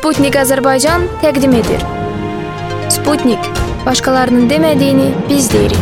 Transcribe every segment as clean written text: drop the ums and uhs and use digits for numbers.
Sputnik Azərbaycan təqdim edir. Sputnik, başqalarının demədiyini biz deyirik.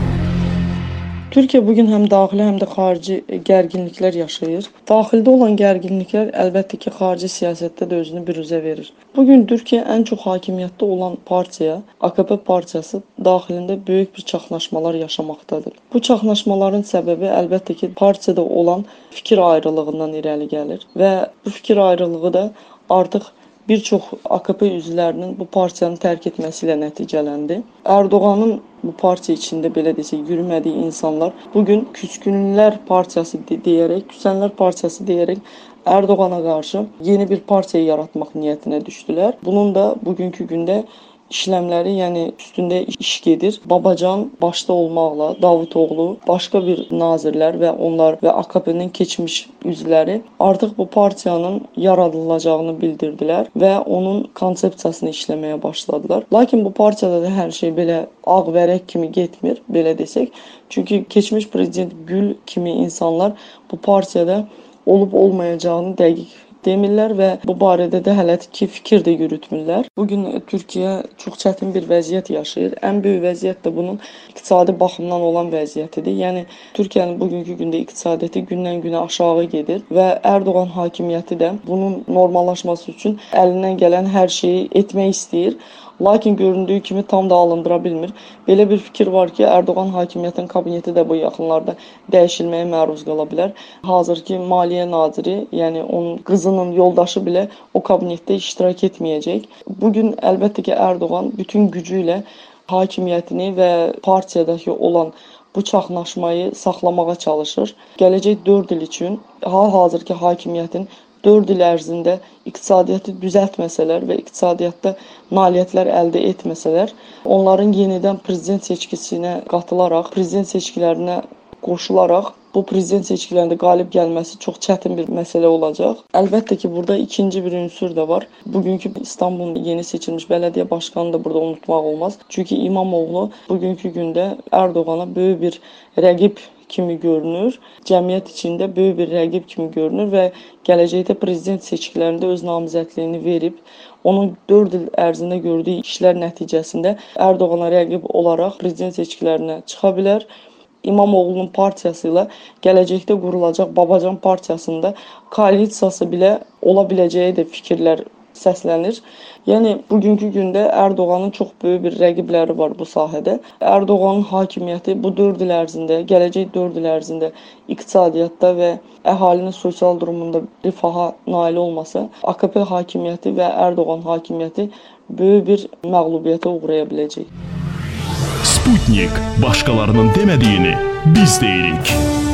Türkiyə bugün həm daxili, həm də xarici gərginliklər yaşayır. Daxildə olan gərginliklər əlbəttə ki, xarici siyasətdə də özünü biruzə verir. Bugün Türkiyə ən çox hakimiyyətdə olan partiya, AKP partiyası daxilində böyük bir çaxnaşmalar yaşamaqdadır. Bu çaxnaşmaların səbəbi əlbəttə ki, partiyada olan fikir ayrılığından irəli gəlir və bu fikir ayrılığı da artıq bir çox AKP üzvlərinin bu partiyanı tərk etməsi ilə nəticələndi. Erdoğanın bu partiya içində belə desək yürümədiyi insanlar bugün Küskünlər partiyası deyərək, Küsənlər partiyası deyərək Erdoğana qarşı yeni bir partiya yaratmaq niyyətinə düşdülər. Bunun da bugünkü gündə işləmləri, yəni üstündə iş gedir. Babacan başda olmaqla Davutoğlu, başqa bir nazirlər və onlar və AKP-nin keçmiş üzvləri artıq bu partiyanın yaradılacağını bildirdilər və onun konsepsiyasını işləməyə başladılar. Lakin bu partiyada da hər şey belə ağ vərəq kimi getmir, belə desək. Çünki keçmiş prezident Gül kimi insanlar bu partiyada olub-olmayacağını dəqiq demirlər və bu barədə də hələ ki fikir də yürütmürlər. Bugün Türkiyə çox çətin bir vəziyyət yaşayır. Ən böyük vəziyyət də bunun iqtisadi baxımdan olan vəziyyətidir. Yəni Türkiyənin bugünkü gündə iqtisadiyyatı gündən-günə aşağı gedir və Erdoğan hakimiyyəti də bunun normallaşması üçün əlindən gələn hər şeyi etmək istəyir. Lakin göründüyü kimi tam da alındıra bilmir. Belə bir fikir var ki, Erdoğan hakimiyyətin kabineti də bu yaxınlarda dəyişilməyə məruz qala bilər. Hazırki Maliyyə naziri, yəni onun qızının yoldaşı belə o kabinetdə iştirak etməyəcək. Bugün əlbəttə ki, Erdoğan bütün gücü ilə hakimiyyətini və partiyadakı olan bu çaxnaşmayı saxlamağa çalışır. Gələcək 4 il üçün hal-hazırki hakimiyyətin 4 il ərzində iqtisadiyyatı düzəltməsələr və iqtisadiyyatda nailiyyətlər əldə etməsələr, onların yenidən prezident seçkisinə qatılaraq, prezident seçkilərinə qoşularaq bu prezident seçkilərində qalib gəlməsi çox çətin bir məsələ olacaq. Əlbəttə ki, burada ikinci bir ünsur da var. Bugünkü İstanbulun yeni seçilmiş bələdiyyə başqanını da burada unutmaq olmaz. Çünki İmamoğlu bugünkü gündə Erdoğana böyük bir rəqib kimi görünür. Cəmiyyət içində böyük bir rəqib kimi görünür və gələcəkdə prezident seçkilərində öz namizədliyini verib, onun 4 il ərzində gördüyü işlər nəticəsində Erdoğana rəqib olaraq prezident seçkilərinə çıxa bilər. İmamoğlu'nun partiyası ilə gələcəkdə qurulacaq Babacan partiyasında koalisiyası belə ola biləcəyi də fikirlər səslənir. Yəni bugünkü gündə Erdoğanın çox böyük bir rəqibləri var bu sahədə. Erdoğanın hakimiyyəti bu 4 il ərzində, gələcək 4 il ərzində iqtisadiyyatda və əhalinin sosial durumunda rifaha nail olmasa, AKP hakimiyyəti və Erdoğan hakimiyyəti böyük bir məğlubiyyətə uğraya biləcək. Sputnik, başqalarının demədiyini biz deyirik.